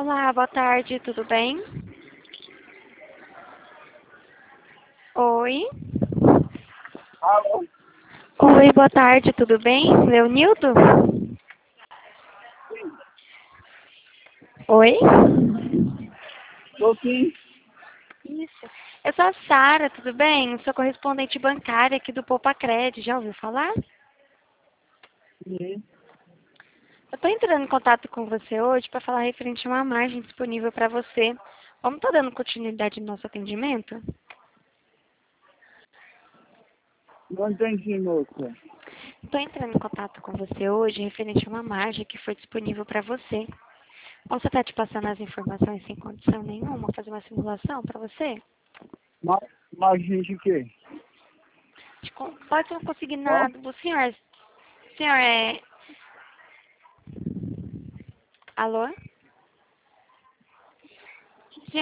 Olá, boa tarde, tudo bem? Oi? Alô? Oi, boa tarde, tudo bem? Leonildo? Oi? Tô sim. Isso. Eu sou a Sara, tudo bem? Sou correspondente bancária aqui do Poupacred, já ouviu falar? Sim. Eu estou entrando em contato com você hoje para falar referente a uma margem disponível para você. Vamos estar dando continuidade no nosso atendimento? Não entendi, moça. Estou entrando em contato com você hoje referente a uma margem que foi disponível para você. Posso estar te passando as informações sem condição nenhuma, fazer uma simulação para você? Mas, mas gente o quê? Pode ser um Ó, consignado. O senhor é... Alô?